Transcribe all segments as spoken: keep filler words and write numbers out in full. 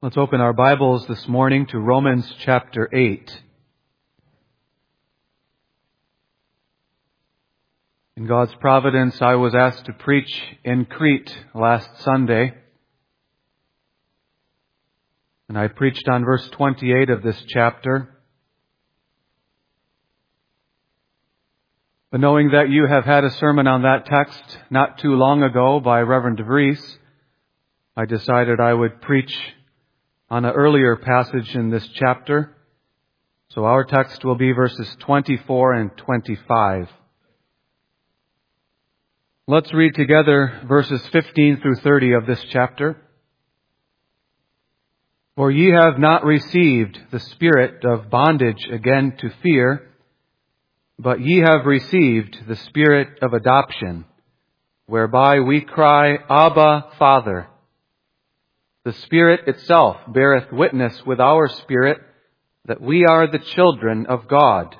Let's open our Bibles this morning to Romans chapter eight. In God's providence, I was asked to preach in Crete last Sunday. And I preached on verse twenty-eight of this chapter. But knowing that you have had a sermon on that text not too long ago by Reverend DeVries, I decided I would preach on an earlier passage in this chapter. So our text will be verses twenty-four and twenty-five. Let's read together verses fifteen through thirty of this chapter. For ye have not received the spirit of bondage again to fear, but ye have received the spirit of adoption, whereby we cry, Abba, Father. The Spirit itself beareth witness with our spirit that we are the children of God.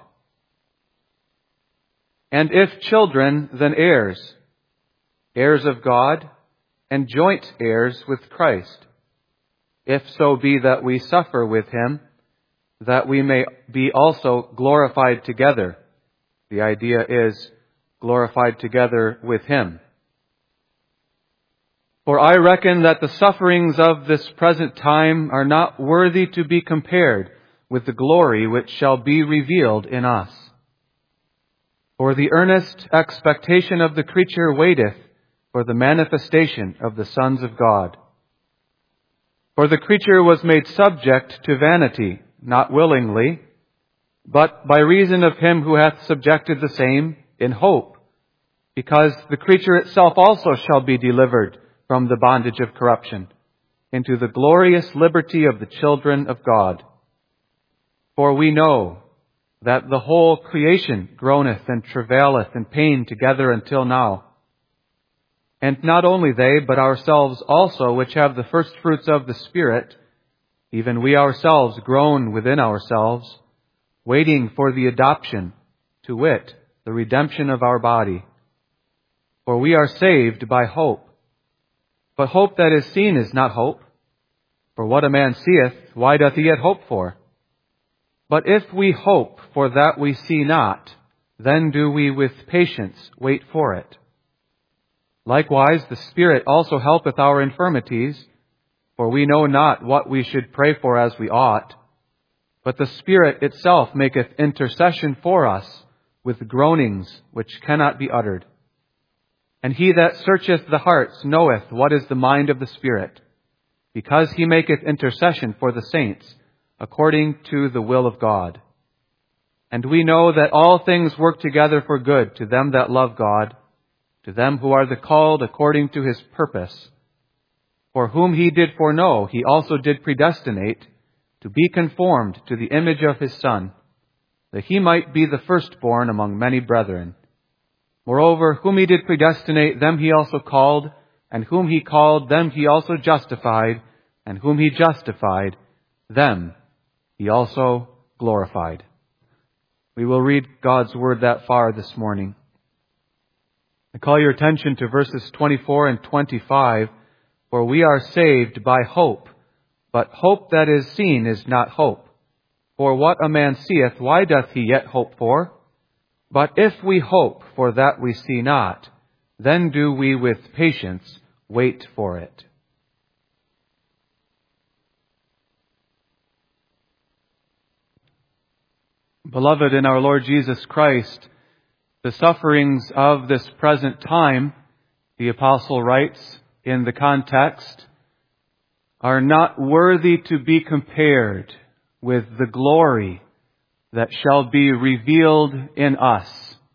And if children, then heirs, heirs of God, and joint heirs with Christ, if so be that we suffer with Him, that we may be also glorified together. The idea is glorified together with Him. For I reckon that the sufferings of this present time are not worthy to be compared with the glory which shall be revealed in us. For the earnest expectation of the creature waiteth for the manifestation of the sons of God. For the creature was made subject to vanity, not willingly, but by reason of Him who hath subjected the same in hope, because the creature itself also shall be delivered from the bondage of corruption, into the glorious liberty of the children of God. For we know that the whole creation groaneth and travaileth in pain together until now. And not only they, but ourselves also, which have the first fruits of the Spirit, even we ourselves groan within ourselves, waiting for the adoption, to wit, the redemption of our body. For we are saved by hope. But hope that is seen is not hope. For what a man seeth, why doth he yet hope for? But if we hope for that we see not, then do we with patience wait for it. Likewise, the Spirit also helpeth our infirmities, for we know not what we should pray for as we ought. But the Spirit itself maketh intercession for us with groanings which cannot be uttered. And He that searcheth the hearts knoweth what is the mind of the Spirit, because He maketh intercession for the saints, according to the will of God. And we know that all things work together for good to them that love God, to them who are the called according to His purpose. For whom He did foreknow, He also did predestinate to be conformed to the image of His Son, that He might be the firstborn among many brethren. Moreover, whom He did predestinate, them He also called, and whom He called, them He also justified, and whom He justified, them He also glorified. We will read God's Word that far this morning. I call your attention to verses twenty-four and twenty-five, for we are saved by hope, but hope that is seen is not hope. For what a man seeth, why doth he yet hope for? But if we hope for that we see not, then do we with patience wait for it. Beloved in our Lord Jesus Christ, the sufferings of this present time, the apostle writes in the context, are not worthy to be compared with the glory that shall be revealed in us.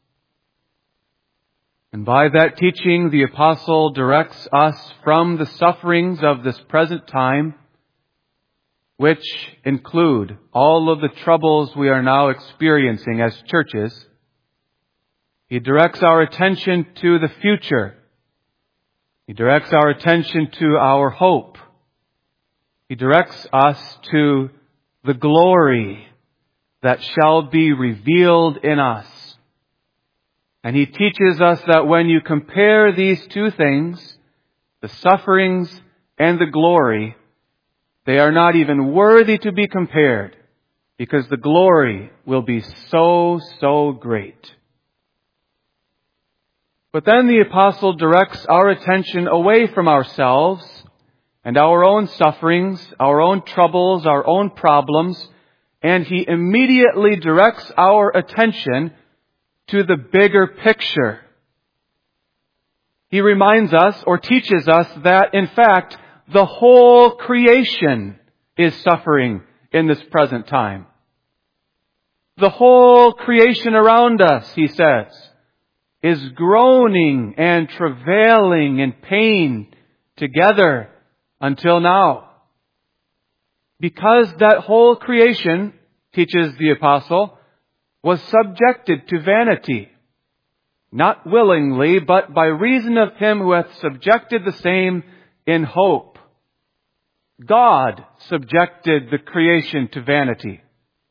And by that teaching, the apostle directs us from the sufferings of this present time, which include all of the troubles we are now experiencing as churches. He directs our attention to the future. He directs our attention to our hope. He directs us to the glory that shall be revealed in us. And He teaches us that when you compare these two things, the sufferings and the glory, They are not even worthy to be compared, because the glory will be so, so great. But then the apostle directs our attention away from ourselves and our own sufferings, our own troubles, our own problems, and he immediately directs our attention to the bigger picture. He reminds us or teaches us that, in fact, the whole creation is suffering in this present time. The whole creation around us, he says, is groaning and travailing in pain together until now. Because that whole creation, teaches the apostle, was subjected to vanity, not willingly, but by reason of him who hath subjected the same in hope. God subjected the creation to vanity.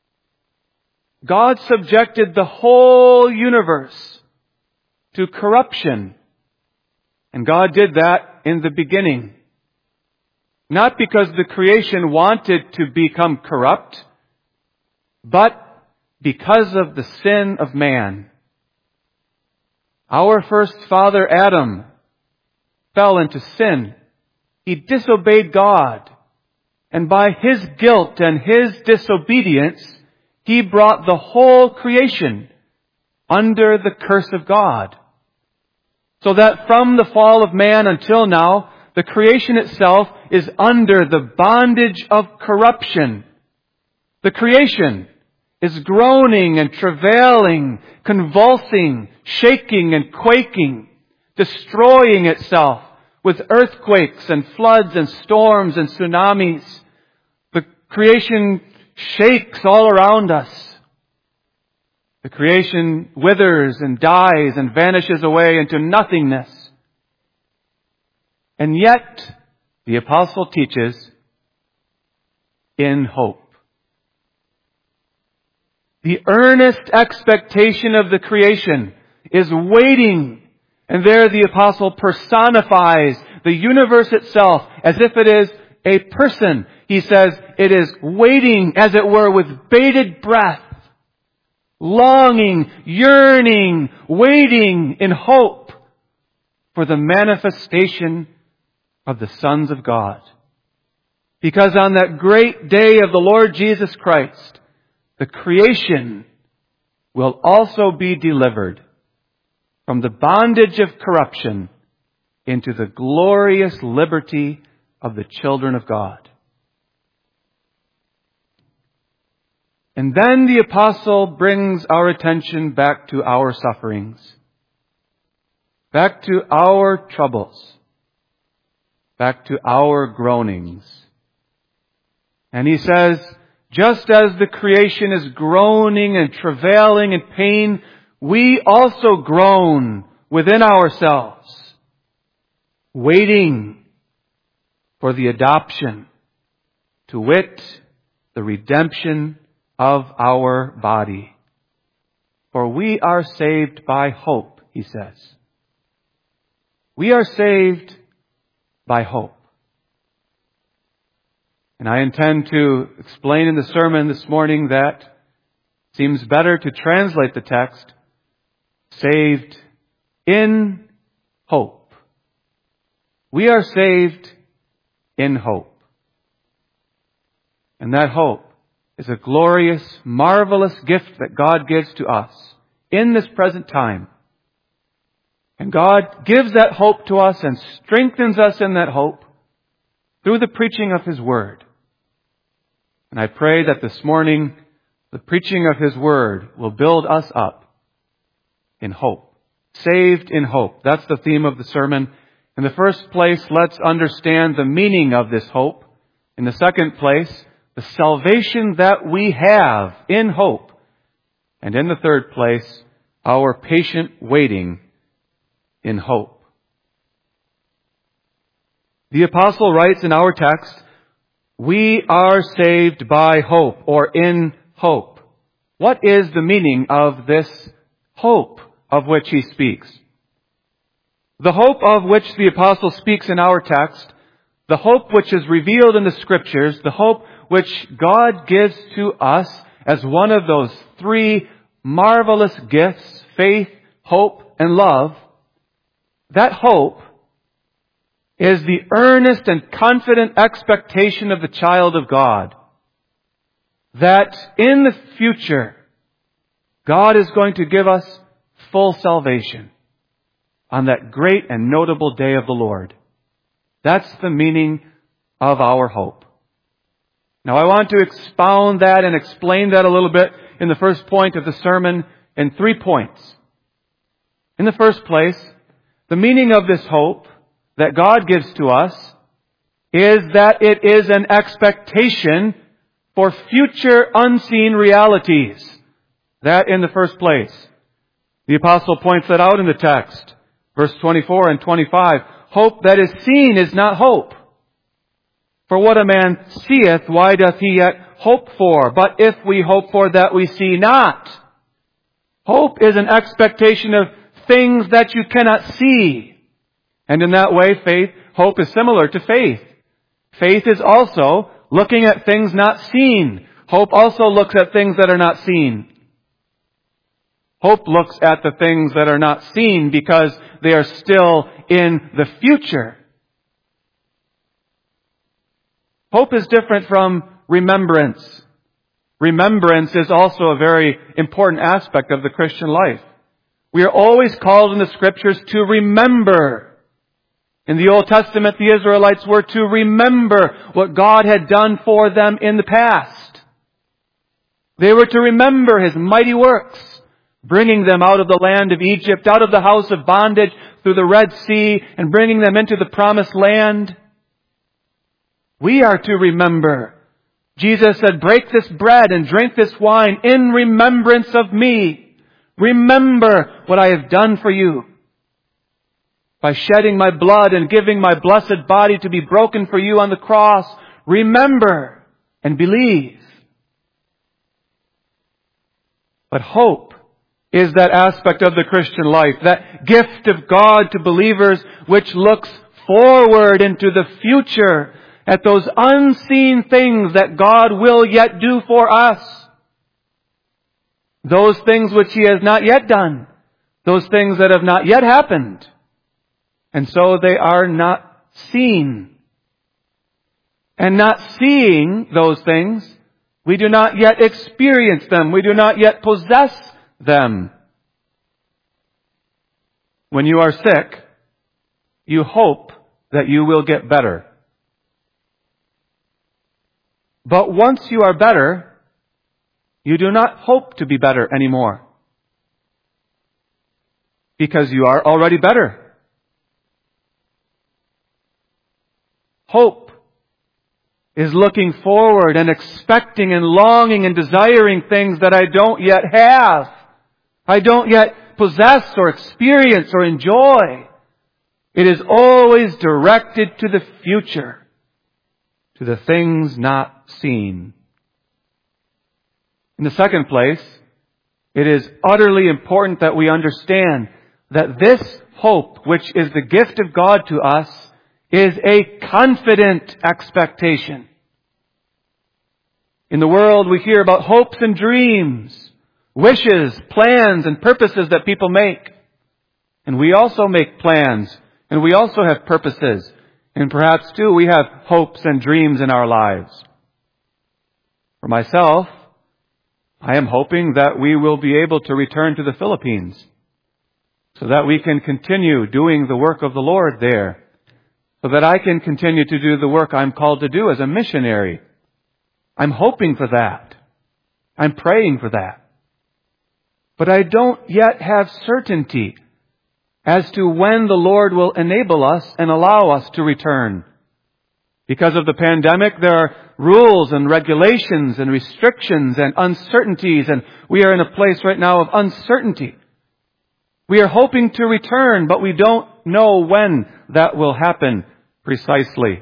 God subjected the whole universe to corruption. And God did that in the beginning. Not because the creation wanted to become corrupt, but because of the sin of man. Our first father Adam fell into sin. He disobeyed God. And by his guilt and his disobedience, he brought the whole creation under the curse of God. So that from the fall of man until now, the creation itself is under the bondage of corruption. The creation is groaning and travailing, convulsing, shaking and quaking, destroying itself with earthquakes and floods and storms and tsunamis. The creation shakes all around us. The creation withers and dies and vanishes away into nothingness. And yet, the apostle teaches, in hope. The earnest expectation of the creation is waiting. And there the apostle personifies the universe itself as if it is a person. He says it is waiting, as it were, with bated breath, longing, yearning, waiting in hope for the manifestation of the sons of God. Because on that great day of the Lord Jesus Christ, the creation will also be delivered from the bondage of corruption into the glorious liberty of the children of God. And then the apostle brings our attention back to our sufferings, back to our troubles, back to our groanings. And he says, just as the creation is groaning and travailing in pain, we also groan within ourselves, waiting for the adoption, to wit, the redemption of our body. For we are saved by hope, he says. We are saved by hope. And I intend to explain in the sermon this morning that it seems better to translate the text, saved in hope. We are saved in hope. And that hope is a glorious, marvelous gift that God gives to us in this present time. And God gives that hope to us and strengthens us in that hope through the preaching of His Word. And I pray that this morning, the preaching of His Word will build us up in hope. Saved in hope. That's the theme of the sermon. In the first place, let's understand the meaning of this hope. In the second place, the salvation that we have in hope. And in the third place, our patient waiting in hope. The apostle writes in our text, we are saved by hope, or in hope. What is the meaning of this hope of which he speaks? The hope of which the apostle speaks in our text the hope which is revealed in the Scriptures, the hope which God gives to us as one of those three marvelous gifts, faith, hope, and love, that hope is the earnest and confident expectation of the child of God that in the future, God is going to give us full salvation on that great and notable day of the Lord. That's the meaning of our hope. Now I want to expound that and explain that a little bit in the first point of the sermon in three points. In the first place, the meaning of this hope that God gives to us is that it is an expectation for future unseen realities. That in the first place. The apostle points that out in the text. Verse twenty-four and twenty-five. Hope that is seen is not hope. For what a man seeth, why doth he yet hope for? But if we hope for that we see not. Hope is an expectation of things that you cannot see. And in that way, faith, hope is similar to faith. Faith is also looking at things not seen. Hope also looks at things that are not seen. Hope looks at the things that are not seen because they are still in the future. Hope is different from remembrance. Remembrance is also a very important aspect of the Christian life. We are always called in the Scriptures to remember. In the Old Testament, the Israelites were to remember what God had done for them in the past. They were to remember His mighty works, bringing them out of the land of Egypt, out of the house of bondage, through the Red Sea, and bringing them into the promised land. We are to remember. Jesus said, break this bread and drink this wine in remembrance of me. Remember what I have done for you. By shedding my blood and giving my blessed body to be broken for you on the cross, remember and believe. But hope is that aspect of the Christian life, that gift of God to believers which looks forward into the future at those unseen things that God will yet do for us. Those things which He has not yet done. Those things that have not yet happened. And so they are not seen. And not seeing those things, we do not yet experience them. We do not yet possess them. When you are sick, you hope that you will get better. But once you are better, you do not hope to be better anymore. Because you are already better. Hope is looking forward and expecting and longing and desiring things that I don't yet have. I don't yet possess or experience or enjoy. It is always directed to the future, to the things not seen. In the second place, it is utterly important that we understand that this hope, which is the gift of God to us, is a confident expectation. In the world, we hear about hopes and dreams, wishes, plans, and purposes that people make. And we also make plans, and we also have purposes. And perhaps, too, we have hopes and dreams in our lives. For myself, I am hoping that we will be able to return to the Philippines so that we can continue doing the work of the Lord there, so that I can continue to do the work I'm called to do as a missionary. I'm hoping for that. I'm praying for that. But I don't yet have certainty as to when the Lord will enable us and allow us to return. Because of the pandemic, there are rules and regulations and restrictions and uncertainties, and we are in a place right now of uncertainty. We are hoping to return, but we don't know when that will happen precisely.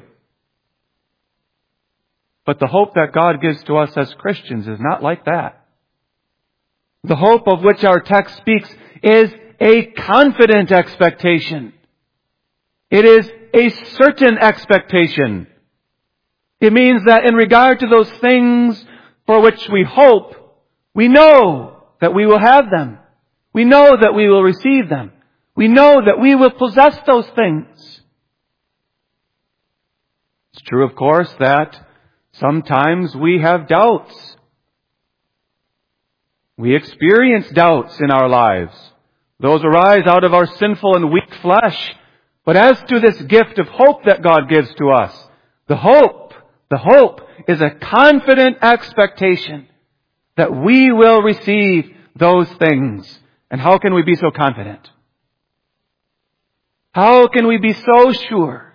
But the hope that God gives to us as Christians is not like that. The hope of which our text speaks is a confident expectation. It is a certain expectation. It means that in regard to those things for which we hope, we know that we will have them. We know that we will receive them. We know that we will possess those things. It's true, of course, that sometimes we have doubts. We experience doubts in our lives. Those arise out of our sinful and weak flesh. But as to this gift of hope that God gives to us, the hope, the hope is a confident expectation that we will receive those things. And how can we be so confident? How can we be so sure?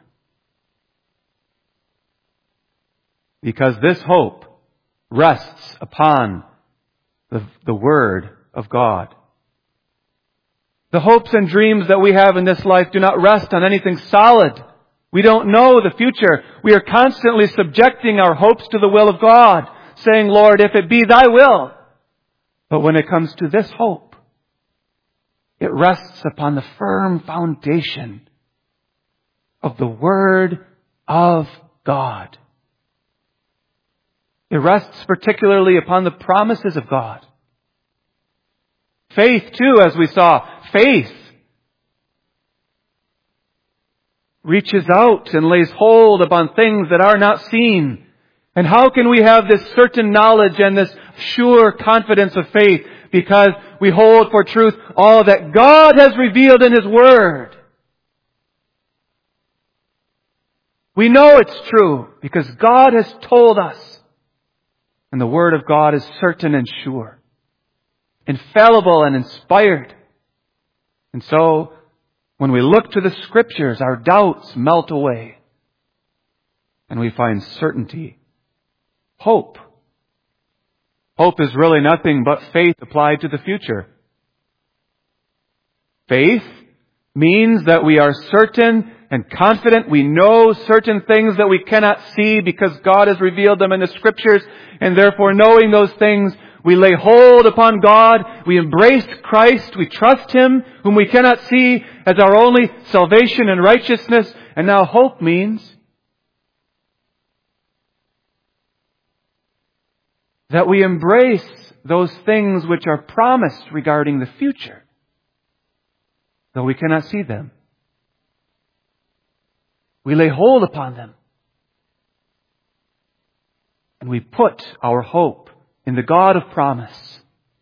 Because this hope rests upon the, the Word of God. The hopes and dreams that we have in this life do not rest on anything solid. We don't know the future. We are constantly subjecting our hopes to the will of God, saying, Lord, if it be thy will. But when it comes to this hope, it rests upon the firm foundation of the Word of God. It rests particularly upon the promises of God. Faith, too, as we saw, faith reaches out and lays hold upon things that are not seen. And how can we have this certain knowledge and this sure confidence of faith? Because we hold for truth all that God has revealed in His Word. We know it's true because God has told us. And the Word of God is certain and sure, infallible and inspired. And so, when we look to the Scriptures, our doubts melt away. And we find certainty. Hope. Hope is really nothing but faith applied to the future. Faith means that we are certain and confident. We know certain things that we cannot see because God has revealed them in the Scriptures. And therefore, knowing those things, we lay hold upon God. We embrace Christ. We trust Him, whom we cannot see, as our only salvation and righteousness. And now hope means that we embrace those things which are promised regarding the future, though we cannot see them. We lay hold upon them. And we put our hope in the God of promise,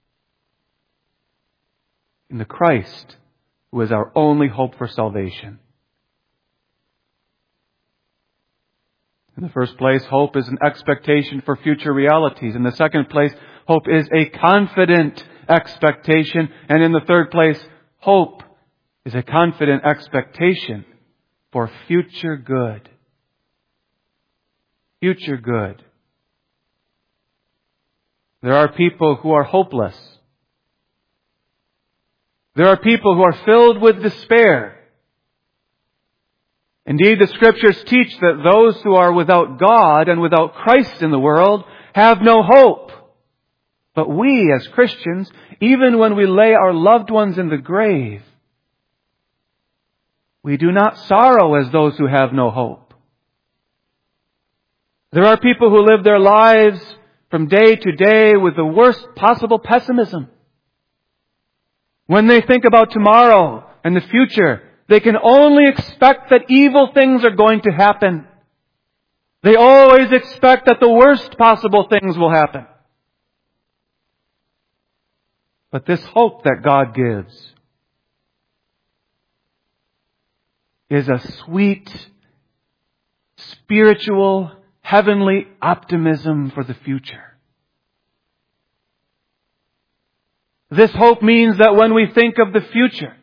in the Christ, who is our only hope for salvation. In the first place, hope is an expectation for future realities. In the second place, hope is a confident expectation. And in the third place, hope is a confident expectation for future good. Future good. There are people who are hopeless. There are people who are filled with despair. Indeed, the Scriptures teach that those who are without God and without Christ in the world have no hope. But we, as Christians, even when we lay our loved ones in the grave, we do not sorrow as those who have no hope. There are people who live their lives from day to day with the worst possible pessimism. When they think about tomorrow and the future, they can only expect that evil things are going to happen. They always expect that the worst possible things will happen. But this hope that God gives is a sweet, spiritual, heavenly optimism for the future. This hope means that when we think of the future,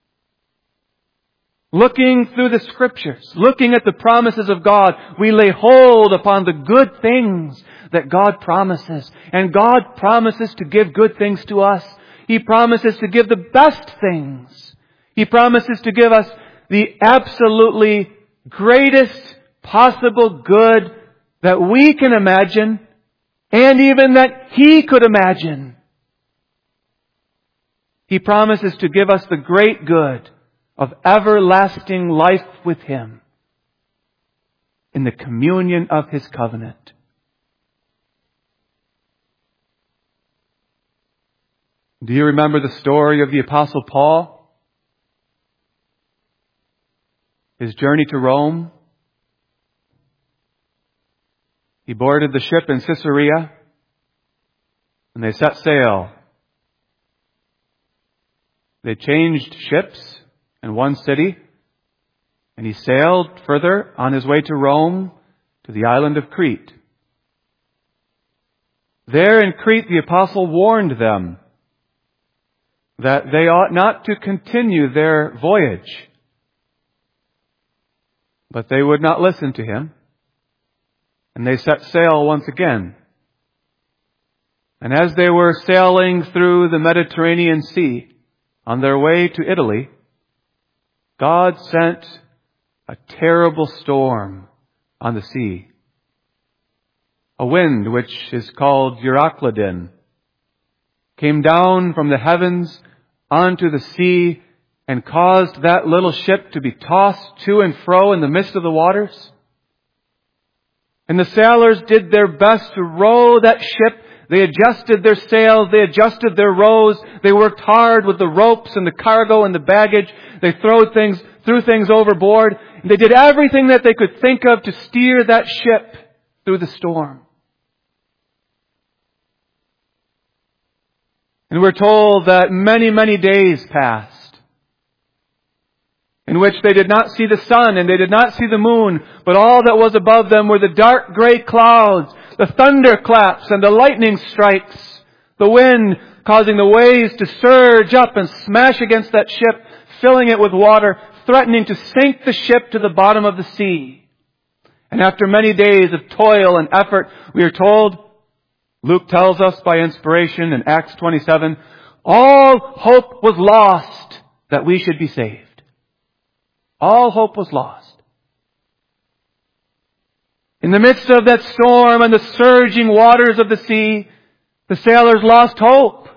looking through the Scriptures, looking at the promises of God, we lay hold upon the good things that God promises. And God promises to give good things to us. He promises to give the best things. He promises to give us the absolutely greatest possible good that we can imagine, and even that He could imagine. He promises to give us the great good of everlasting life with Him, in the communion of His covenant. Do you remember the story of the Apostle Paul? His journey to Rome? He boarded the ship in Caesarea, and they set sail. They changed ships in one city, and he sailed further on his way to Rome, to the island of Crete. There in Crete, the apostle warned them that they ought not to continue their voyage. But they would not listen to him, and they set sail once again. And as they were sailing through the Mediterranean Sea, on their way to Italy, God sent a terrible storm on the sea. A wind, which is called Euroclydon, came down from the heavens onto the sea and caused that little ship to be tossed to and fro in the midst of the waters. And the sailors did their best to row that ship. They adjusted their sails, they adjusted their rows, they worked hard with the ropes and the cargo and the baggage. They threw things, threw things overboard. And they did everything that they could think of to steer that ship through the storm. And we're told that many, many days passed in which they did not see the sun and they did not see the moon, but all that was above them were the dark gray clouds, the thunderclaps and the lightning strikes, the wind causing the waves to surge up and smash against that ship, filling it with water, threatening to sink the ship to the bottom of the sea. And after many days of toil and effort, we are told, Luke tells us by inspiration in Acts twenty-seven, all hope was lost that we should be saved. All hope was lost. In the midst of that storm and the surging waters of the sea, the sailors lost hope.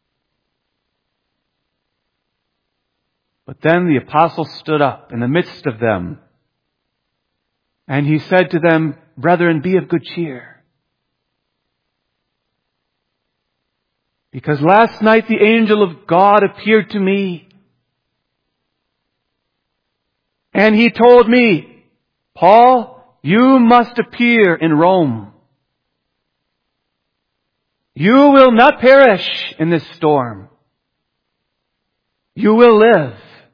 But then the apostle stood up in the midst of them, and he said to them, brethren, be of good cheer. Because last night the angel of God appeared to me, and he told me, Paul, you must appear in Rome. You will not perish in this storm. You will live.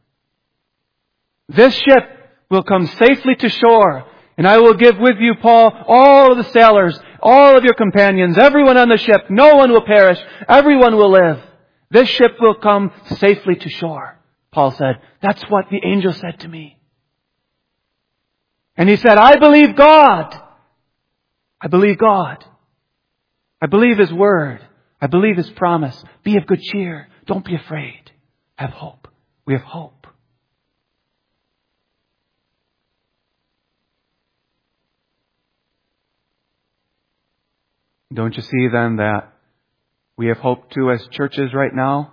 This ship will come safely to shore, and I will give with you, Paul, all of the sailors, all of your companions, everyone on the ship. No one will perish. Everyone will live. This ship will come safely to shore. Paul said, that's what the angel said to me. And he said, I believe God. I believe God. I believe His word. I believe His promise. Be of good cheer. Don't be afraid. Have hope. We have hope. Don't you see then that we have hope too as churches right now?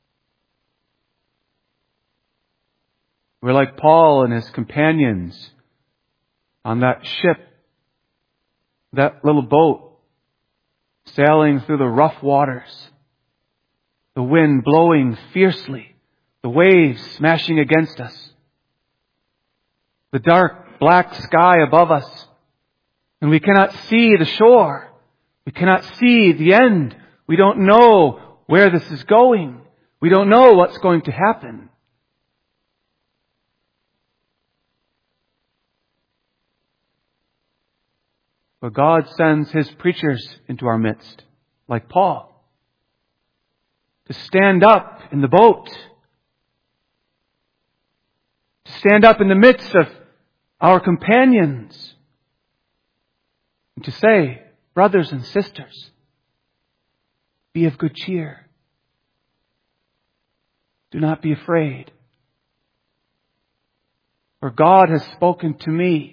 We're like Paul and his companions on that ship, that little boat, sailing through the rough waters, the wind blowing fiercely, the waves smashing against us, the dark black sky above us, and we cannot see the shore. We cannot see the end. We don't know where this is going. We don't know what's going to happen. But God sends His preachers into our midst, like Paul, to stand up in the boat, to stand up in the midst of our companions, and to say, brothers and sisters, be of good cheer. Do not be afraid. For God has spoken to me,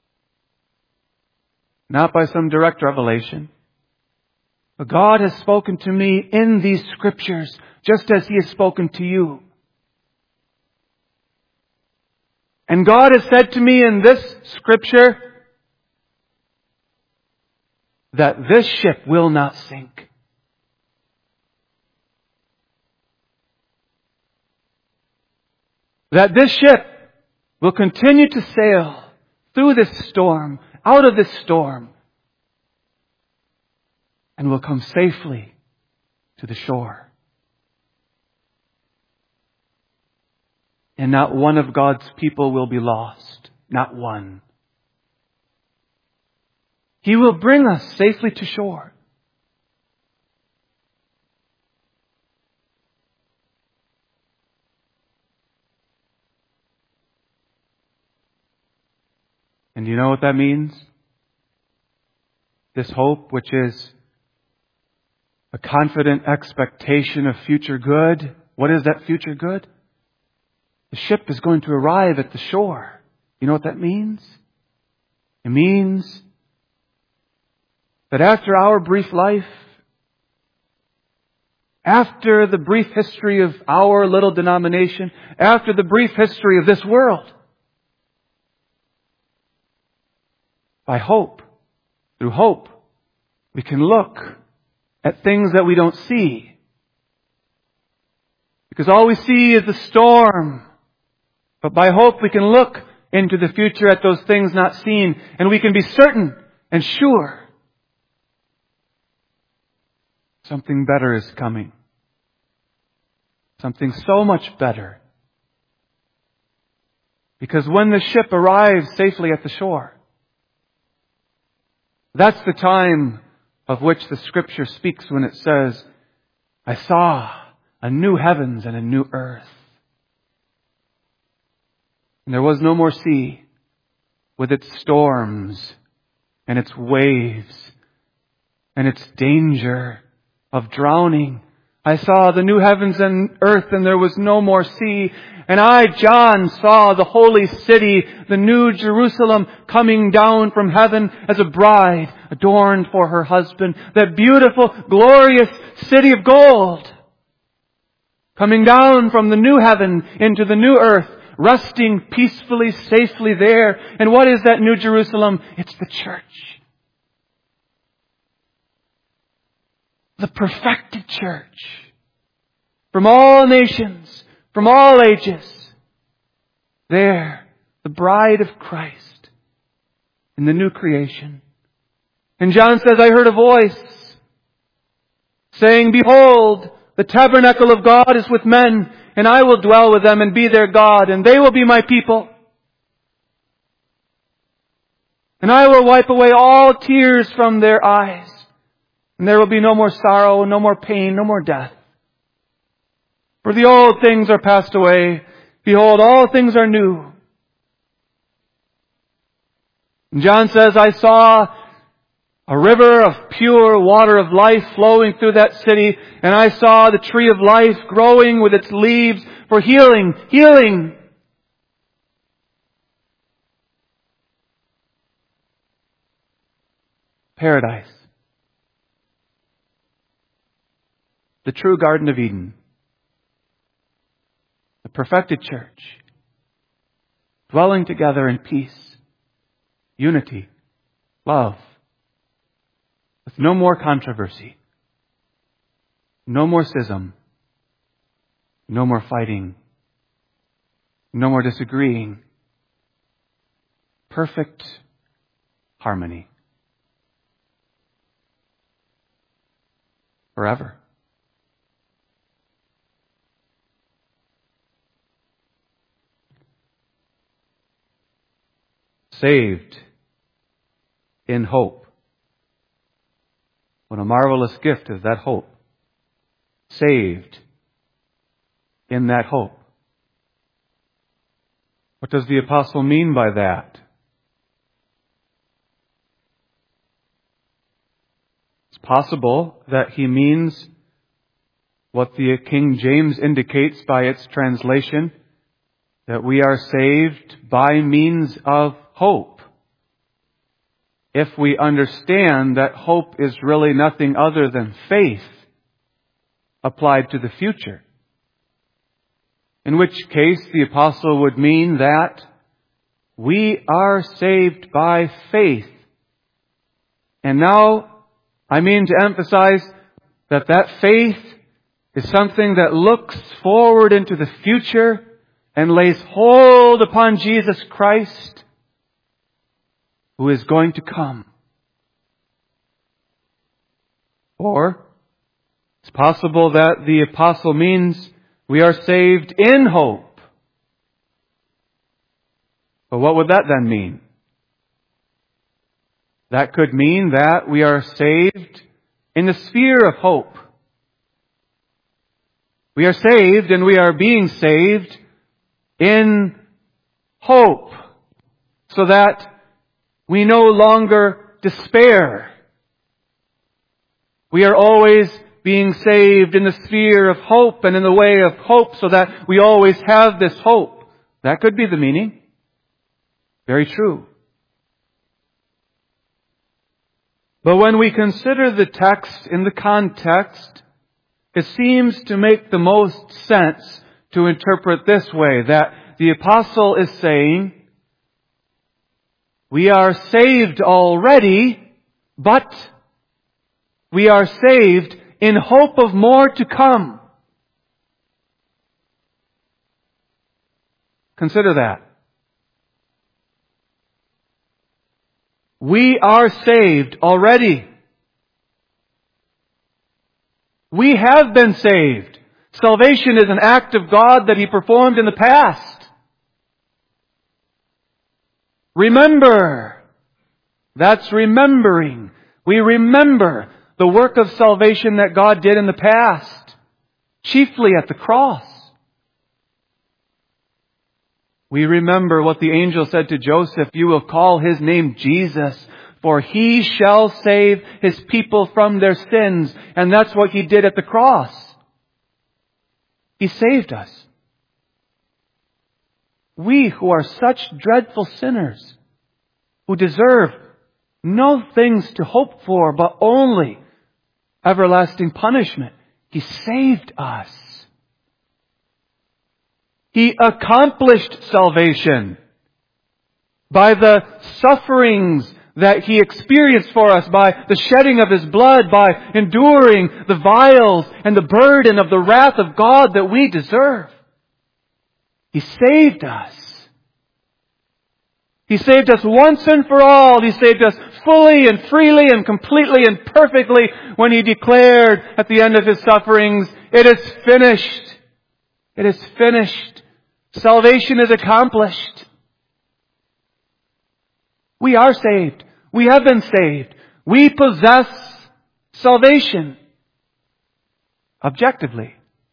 not by some direct revelation, but God has spoken to me in these scriptures, just as He has spoken to you. And God has said to me in this scripture, that this ship will not sink. That this ship will continue to sail through this storm, out of this storm, and will come safely to the shore. And not one of God's people will be lost. Not one. He will bring us safely to shore. And do you know what that means? This hope, which is a confident expectation of future good. What is that future good? The ship is going to arrive at the shore. You know what that means? It means that after our brief life, after the brief history of our little denomination, after the brief history of this world, by hope, through hope, we can look at things that we don't see. Because all we see is the storm. But by hope we can look into the future at those things not seen, and we can be certain and sure something better is coming. Something so much better. Because when the ship arrives safely at the shore, that's the time of which the Scripture speaks when it says, I saw a new heavens and a new earth. And there was no more sea with its storms and its waves and its danger of drowning. I saw the new heavens and earth, and there was no more sea. And I, John, saw the holy city, the new Jerusalem, coming down from heaven as a bride adorned for her husband. That beautiful, glorious city of gold, coming down from the new heaven into the new earth, resting peacefully, safely there. And what is that new Jerusalem? It's the church. The perfected church. From all nations, from all ages. There, the bride of Christ in the new creation. And John says, I heard a voice saying, Behold, the tabernacle of God is with men, and I will dwell with them and be their God, and they will be my people. And I will wipe away all tears from their eyes. And there will be no more sorrow, no more pain, no more death. For the old things are passed away. Behold, all things are new. And John says, I saw a river of pure water of life flowing through that city. And I saw the tree of life growing with its leaves for healing, healing. Paradise. The true Garden of Eden. The perfected church. Dwelling together in peace, unity, love. With no more controversy. No more schism. No more fighting. No more disagreeing. Perfect harmony. Forever. Saved in hope. What a marvelous gift is that hope. Saved in that hope. What does the apostle mean by that? It's possible that he means what the King James indicates by its translation, that we are saved by means of hope. If we understand that hope is really nothing other than faith applied to the future. In which case the apostle would mean that we are saved by faith. And now I mean to emphasize that that faith is something that looks forward into the future and lays hold upon Jesus Christ, who is going to come. Or it's possible that the apostle means we are saved in hope. But what would that then mean? That could mean that we are saved in the sphere of hope. We are saved and we are being saved in hope, so that we no longer despair. We are always being saved in the sphere of hope and in the way of hope, so that we always have this hope. That could be the meaning. Very true. But when we consider the text in the context, it seems to make the most sense to interpret this way, that the apostle is saying, we are saved already, but we are saved in hope of more to come. Consider that. We are saved already. We have been saved. Salvation is an act of God that He performed in the past. Remember. That's remembering. We remember the work of salvation that God did in the past, chiefly at the cross. We remember what the angel said to Joseph, you will call his name Jesus, for he shall save his people from their sins. And that's what He did at the cross. He saved us. We who are such dreadful sinners, who deserve no things to hope for, but only everlasting punishment, He saved us. He accomplished salvation by the sufferings that He experienced for us, by the shedding of His blood, by enduring the vials and the burden of the wrath of God that we deserve. He saved us. He saved us once and for all. He saved us fully and freely and completely and perfectly when He declared at the end of His sufferings, it is finished. It is finished. Salvation is accomplished. We are saved. We have been saved. We possess salvation. Objectively.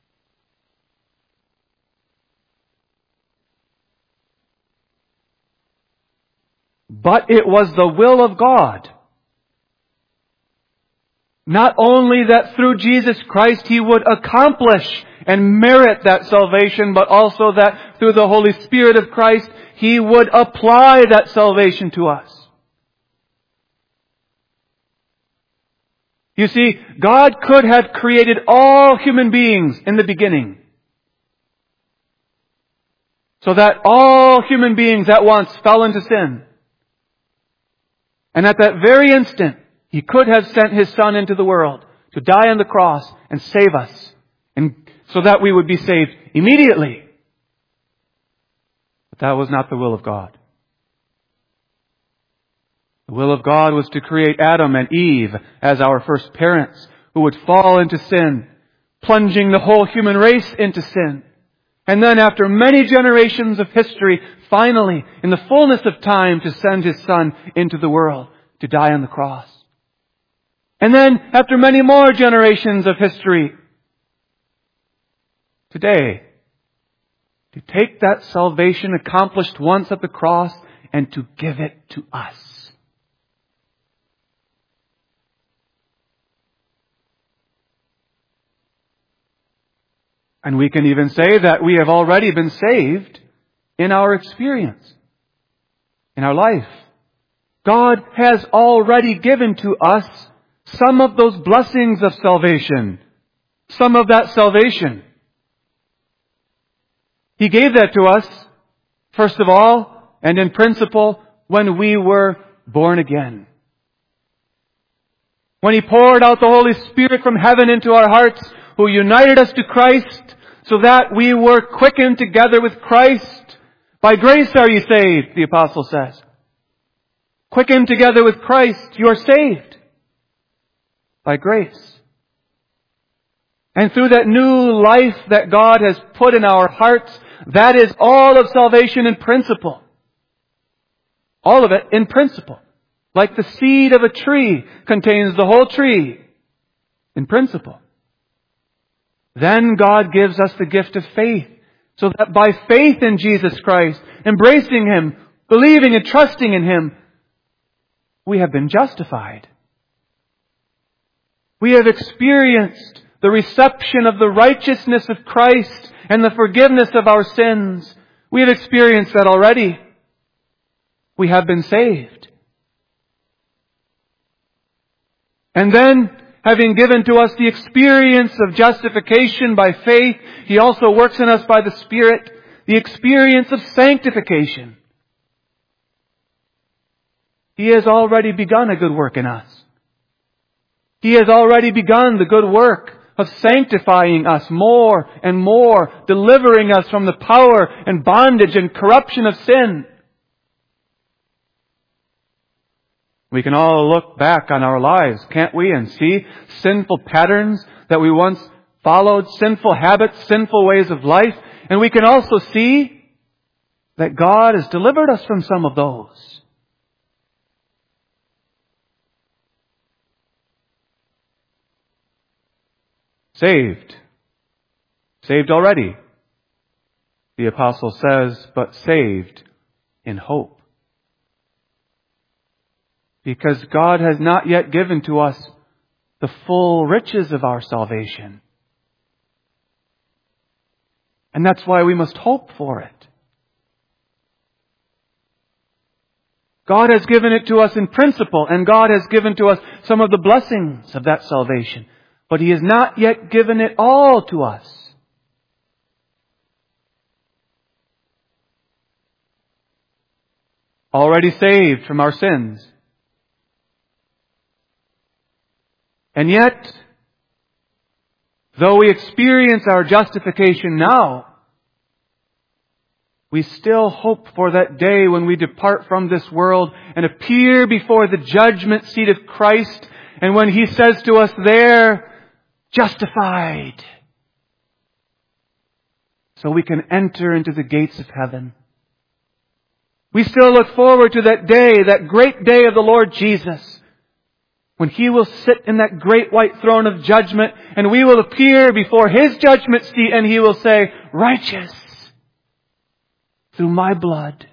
But it was the will of God. Not only that through Jesus Christ He would accomplish and merit that salvation, but also that through the Holy Spirit of Christ He would apply that salvation to us. You see, God could have created all human beings in the beginning, so that all human beings at once fell into sin. And at that very instant, He could have sent His Son into the world to die on the cross and save us, and so that we would be saved immediately. But that was not the will of God. The will of God was to create Adam and Eve as our first parents, who would fall into sin, plunging the whole human race into sin. And then after many generations of history, finally, in the fullness of time, to send His Son into the world to die on the cross. And then after many more generations of history, today, to take that salvation accomplished once at the cross and to give it to us. And we can even say that we have already been saved in our experience, in our life. God has already given to us some of those blessings of salvation, some of that salvation. He gave that to us, first of all, and in principle, when we were born again. when He poured out the Holy Spirit from heaven into our hearts, who united us to Christ, so that we were quickened together with Christ. By grace are you saved, the apostle says. Quickened together with Christ, you are saved. By grace. And through that new life that God has put in our hearts, that is all of salvation in principle. All of it in principle. Like the seed of a tree contains the whole tree in principle. Then God gives us the gift of faith, so that by faith in Jesus Christ, embracing Him, believing and trusting in Him, we have been justified. We have experienced the reception of the righteousness of Christ and the forgiveness of our sins. We have experienced that already. We have been saved. And then, having given to us the experience of justification by faith, He also works in us by the Spirit the experience of sanctification. He has already begun a good work in us. He has already begun the good work of sanctifying us more and more, delivering us from the power and bondage and corruption of sin. We can all look back on our lives, can't we, and see sinful patterns that we once followed, sinful habits, sinful ways of life. And we can also see that God has delivered us from some of those. Saved. Saved already. The apostle says, but saved in hope. Because God has not yet given to us the full riches of our salvation. And that's why we must hope for it. God has given it to us in principle, and God has given to us some of the blessings of that salvation. But He has not yet given it all to us. Already saved from our sins. And yet, though we experience our justification now, we still hope for that day when we depart from this world and appear before the judgment seat of Christ, and when He says to us there, justified, so we can enter into the gates of heaven. We still look forward to that day, that great day of the Lord Jesus, when He will sit in that great white throne of judgment, and we will appear before His judgment seat, and He will say, righteous through my blood.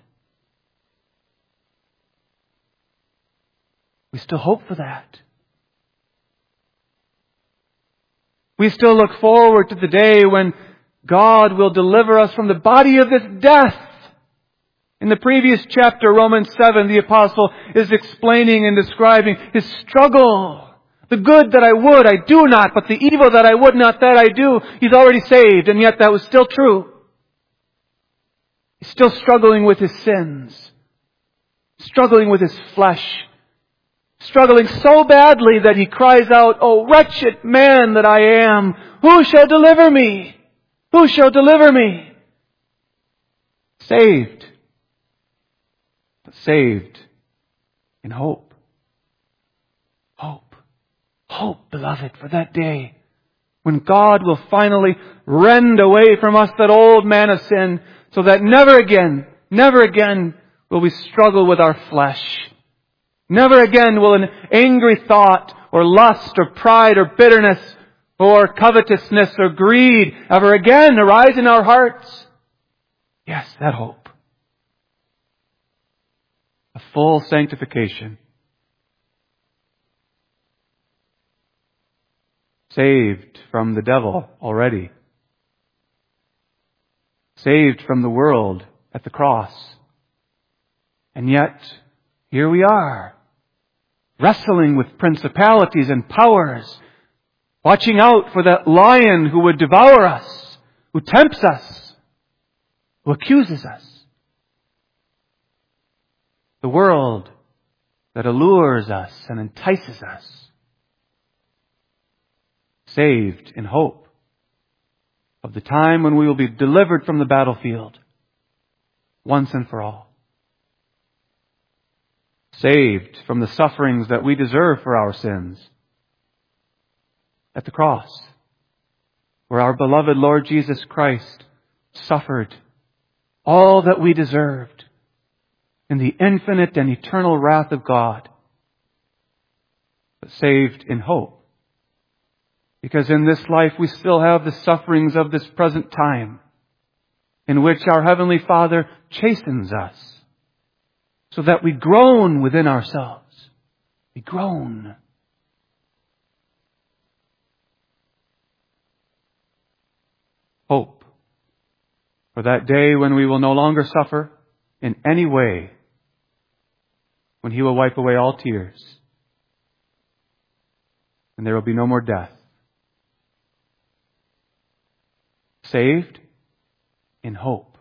We still hope for that. We still look forward to the day when God will deliver us from the body of this death. In the previous chapter, Romans seven, the apostle is explaining and describing his struggle. The good that I would, I do not, but the evil that I would not, that I do. He's already saved, and yet that was still true. He's still struggling with his sins. Struggling with his flesh. Struggling so badly that he cries out, "Oh, wretched man that I am, who shall deliver me? Who shall deliver me?" Saved. But saved in hope. Hope. Hope, beloved, for that day when God will finally rend away from us that old man of sin, so that never again, never again will we struggle with our flesh. Never again will an angry thought or lust or pride or bitterness or covetousness or greed ever again arise in our hearts. Yes, that hope. A full sanctification. Saved from the devil already. Saved from the world at the cross. And yet, here we are, wrestling with principalities and powers, watching out for that lion who would devour us, who tempts us, who accuses us. The world that allures us and entices us. Saved in hope of the time when we will be delivered from the battlefield once and for all. Saved from the sufferings that we deserve for our sins at the cross, where our beloved Lord Jesus Christ suffered all that we deserved in the infinite and eternal wrath of God, but saved in hope. Because in this life we still have the sufferings of this present time, in which our Heavenly Father chastens us, so that we groan within ourselves. We groan. Hope for that day when we will no longer suffer in any way, when He will wipe away all tears, and there will be no more death. Saved in hope.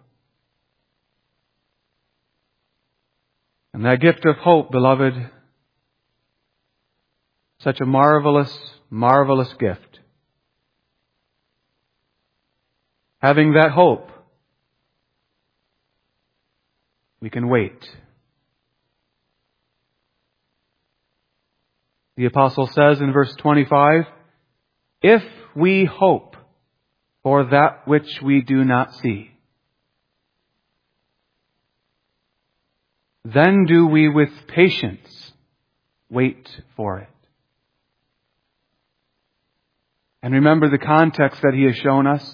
And that gift of hope, beloved, such a marvelous, marvelous gift. Having that hope, we can wait. The apostle says in verse twenty-five, if we hope for that which we do not see, then do we with patience wait for it. And remember the context that he has shown us.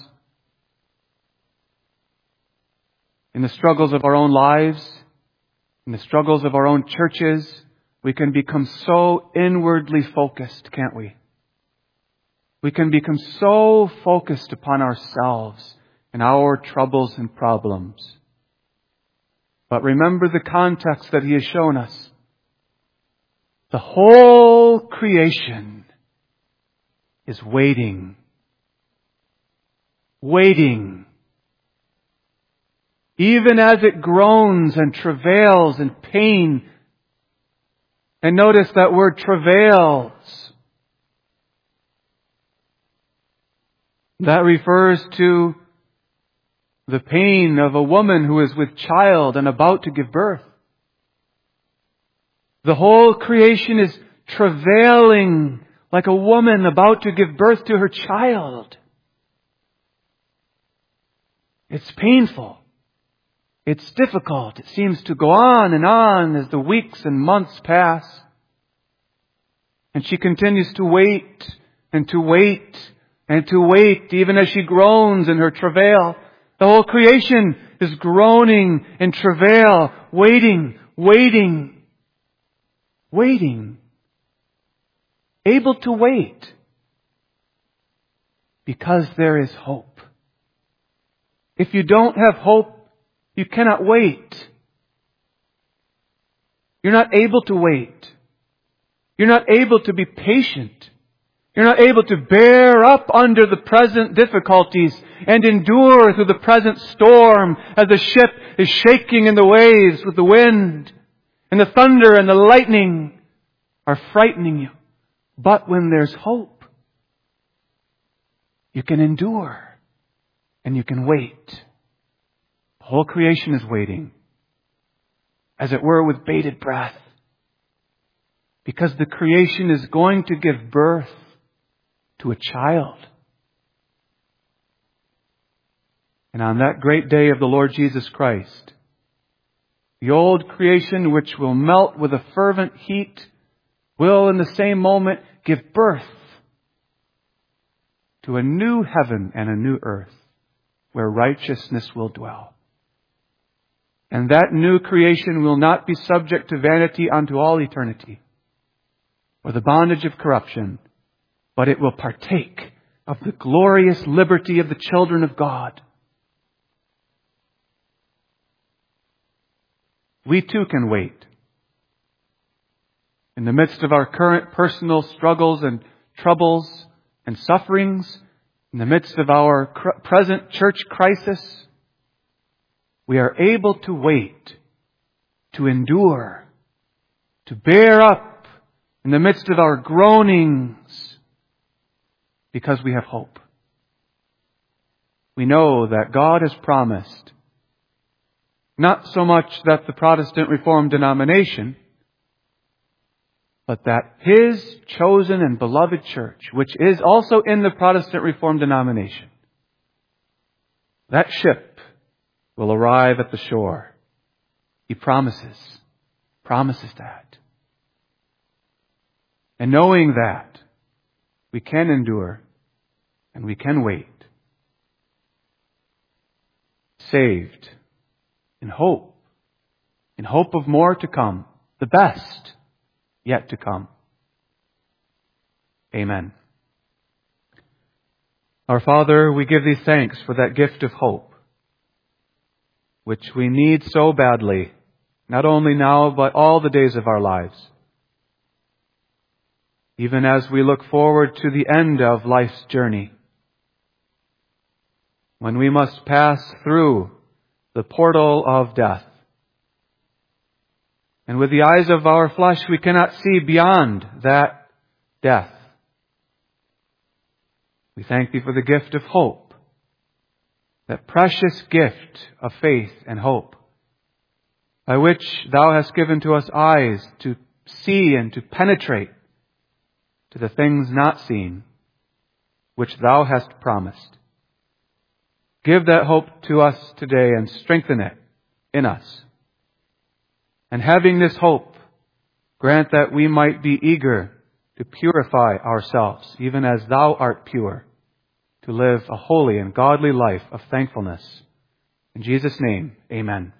In the struggles of our own lives, in the struggles of our own churches, we can become so inwardly focused, can't we? We can become so focused upon ourselves and our troubles and problems. But remember the context that he has shown us. The whole creation is waiting. Waiting. Even as it groans and travails in pain. And notice that word travails. That refers to the pain of a woman who is with child and about to give birth. The whole creation is travailing like a woman about to give birth to her child. It's painful. It's difficult. It seems to go on and on as the weeks and months pass. And she continues to wait and to wait and to wait, even as she groans in her travail. The whole creation is groaning in travail, waiting, waiting, waiting. Able to wait because there is hope. If you don't have hope, you cannot wait. You're not able to wait. You're not able to be patient. You're not able to bear up under the present difficulties and endure through the present storm as the ship is shaking in the waves with the wind, and the thunder and the lightning are frightening you. But when there's hope, you can endure and you can wait. The whole creation is waiting, as it were with bated breath, because the creation is going to give birth to a child. And on that great day of the Lord Jesus Christ, the old creation, which will melt with a fervent heat, will in the same moment give birth to a new heaven and a new earth where righteousness will dwell. And that new creation will not be subject to vanity unto all eternity, or the bondage of corruption, but it will partake of the glorious liberty of the children of God. We too can wait. In the midst of our current personal struggles and troubles and sufferings, in the midst of our cr- present church crisis, we are able to wait, to endure, to bear up in the midst of our groanings, because we have hope. We know that God has promised not so much that the Protestant Reformed denomination, but that His chosen and beloved church, which is also in the Protestant Reformed denomination, that ship will arrive at the shore. He promises, promises that. And knowing that, we can endure and we can wait. Saved in hope, in hope of more to come, the best yet to come. Amen. Our Father, we give Thee thanks for that gift of hope, which we need so badly, not only now, but all the days of our lives. Even as we look forward to the end of life's journey, when we must pass through the portal of death. And with the eyes of our flesh, we cannot see beyond that death. We thank Thee for the gift of hope, that precious gift of faith and hope, by which Thou hast given to us eyes to see and to penetrate to the things not seen, which Thou hast promised. Give that hope to us today and strengthen it in us. And having this hope, grant that we might be eager to purify ourselves, even as Thou art pure, to live a holy and godly life of thankfulness. In Jesus' name, amen.